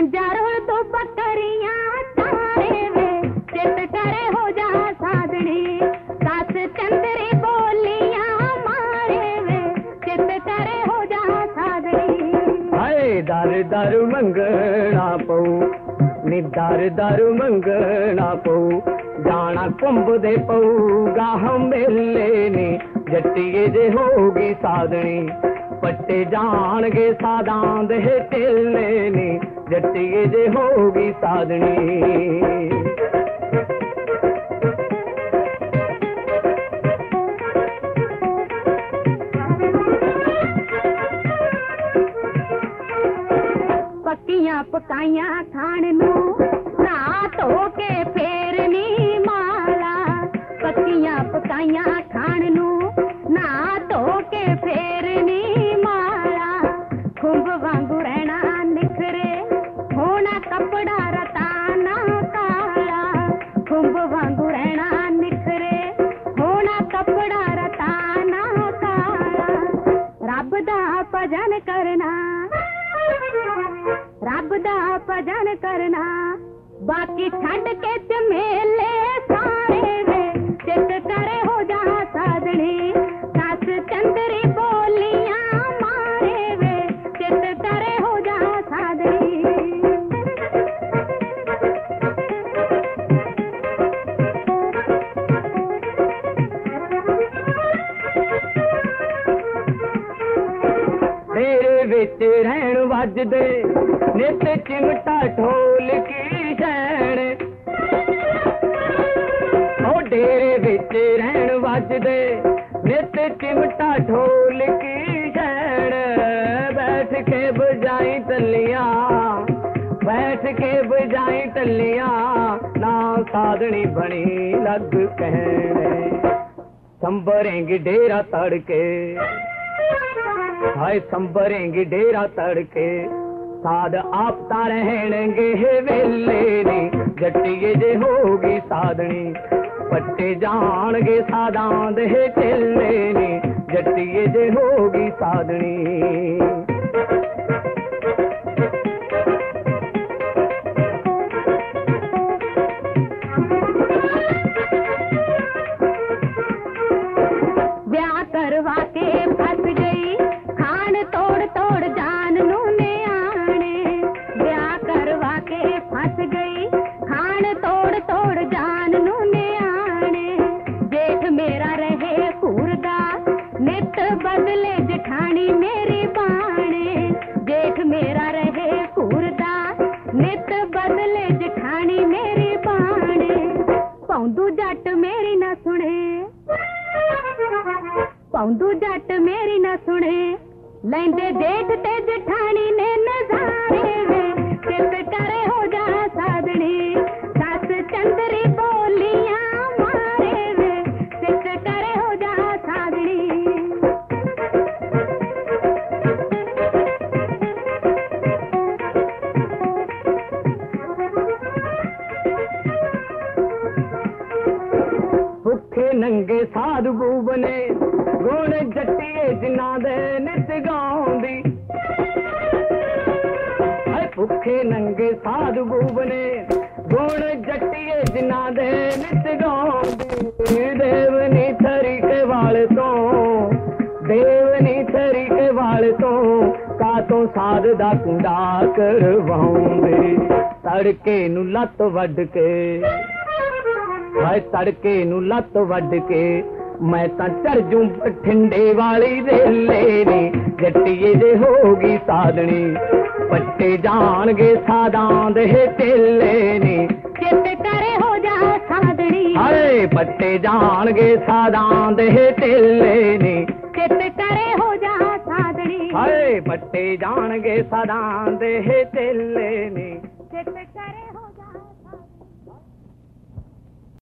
मंजारो तो बकरियां तारे वे चित करे हो जा साधनी सास चंदरी बोलियां मारे वे चित करे हो जा साधनी हाय दर दर मंगना पऊ नी दर दर मंगना पऊ जाना कुंभ दे पऊगा हम मेले ने जट्टिए जे होगी साधनी पट्टे जाणगे सादां दे टेले ने जट्टिए जे होगी साधनी पक्कियां पकाइयां खाण नू नहा धो के फेरनी माला पक्कियां पकाइयां खाण नू नहा धो के फेरनी माला खुंब वांगू रहना निखरे होना कपड़ा रताना काला खुंब वांगू रहना निखरे होना कपड़ा रताना काला रब दा भजन करना रब दा भजन करना बाकी छड़ के झमेले सारे वे चित करे हो जा साधनी सास चंदरी बोलियां मारे वे चित करे हो जा साधनी तेरे विच रहन वजदे नित चिमटा ढोल की शैन ओ डेरे विच रहन वजदे नित चिमटा ढोल की शैन बैठ के बजाई तलियां बैठ के बजाई तलियां ना साधनी बनी लग कहने संभरेंगी डेरा तड़के हाय संभरेंगी डेरा तड़के साध आपता रहणगे वेले ने जट्टिए जे होगी साधनी पट्टे जाणगे सादां दे टेले ने जट्टिए जे होगी साधनी ब्याह करवा के फंस गई खान तोड़ तोड़ जान नू ने आने ब्याह करवा के फंस गई खान तोड़ तोड़ जान नू ने आने जेठ मेरा रहे कूरदा नित बदले जठानी मेरी बाणे जेठ मेरा रहे कूरदा नित बदले जठानी मेरी बाणे पौंदू जट मेरी न सुने पौंदू जट मेरी न सुने लेंदे जेठ ते जठानी ने नजारे वे चित करे हो जा साधनी सास चंदरी बोलियां मारे वे चित करे हो जा साधनी भुखे नंगे साधु बने गुण जट्टिए जिन्ना दे नित गाउंदी भुखे नंगे साधु बने गुण जट्टिए जिन्ना दे नित गाउंदी देवनी थरी के वाल तो देवनी थरी के वाल तो का तो साध दा कुंडा करवाउंदी तड़के नू लत वड के हाय तड़के नू लत वड के मैं तां चढ़ जूं बठिंडे वाली रेले ने जट्टिए जे होगी साधनी पट्टे जाणगे सादां दे टेले ने चित करे हो जा साधनी हाय पट्टे जाणगे सादां दे टेले ने चित करे हो जा साधनी हाय पट्टे जाणगे सादां दे टेले ने